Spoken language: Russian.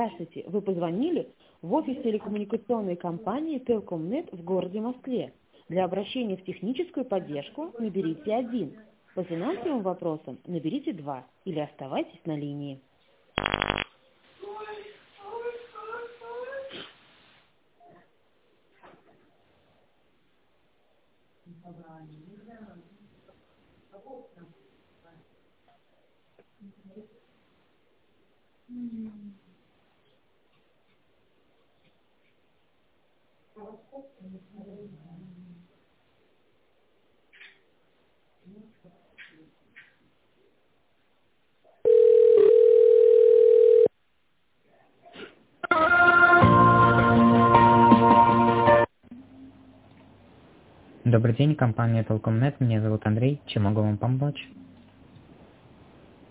Здравствуйте, вы позвонили в офис телекоммуникационной компании Telcom.net в городе Москве. Для обращения в техническую поддержку наберите 1. По финансовым вопросам наберите 2 или оставайтесь на линии. Добрый день, компания Telcom.net. Меня зовут Андрей. Чем могу вам помочь?